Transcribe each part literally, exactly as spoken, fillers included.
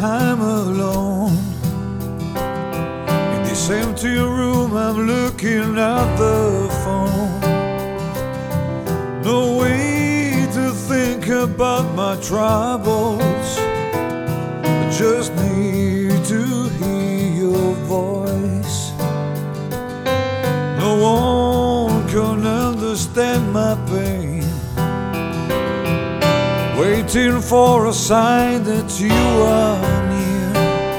I'm alone. In this empty room I'm looking at the phone. No way to think about my troubles. I just need to hear your voice. No one can understand my pain, waiting for a sign that you are near.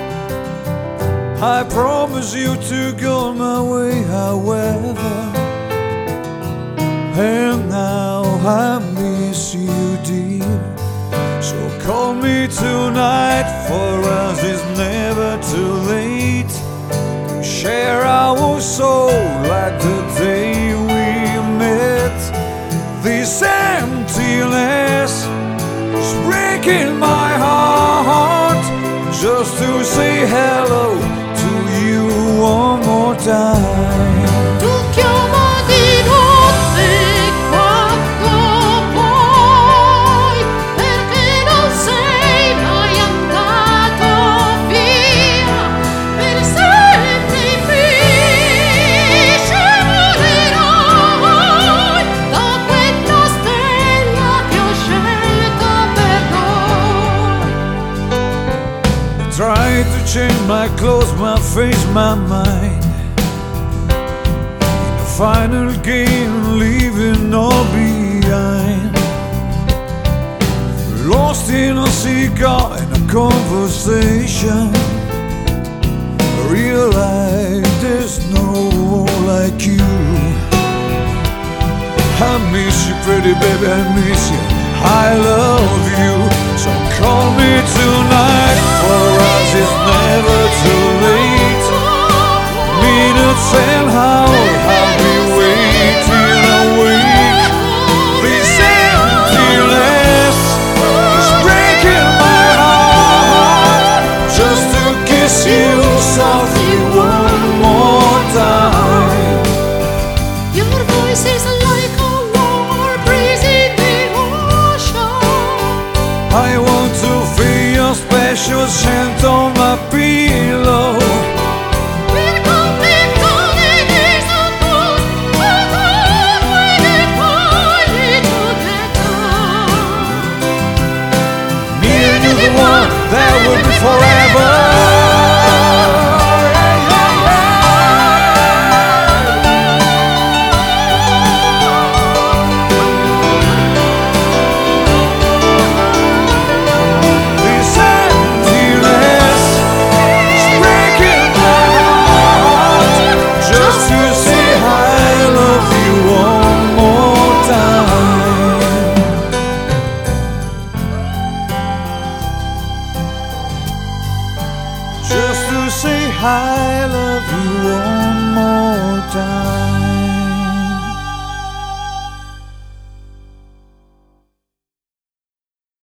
I promise you to go my way, however, and now I miss you, dear. So call me tonight, for us it's never too late to share our soul like the day we met. This emptiness is breaking my heart, just to say hello to you one more time. Tu chiama di notte quando puoi, perché non sei mai andato via, per sempre qui scemolerai da quella stella che ho scelto per noi. I tried to change my clothes, my face, my mind, in the final game, leaving all behind. Lost in a cigar, in a conversation, I realized there's no one like you. I miss you, pretty baby, I miss you, I love you. So call me tonight, for us it's never too late. Minutes and hours, I'll be waiting awake. This emptiness is breaking my heart, just to kiss you softly one more time. Your voice is like a warm breeze in the ocean. I want to feel your special scent on my pillow. We're coming from the days of old, but when we finally together, Me and you, the one that will be forever. This emptiness is breaking my heart, just to say I love you one more time. Just to say I love you one more time.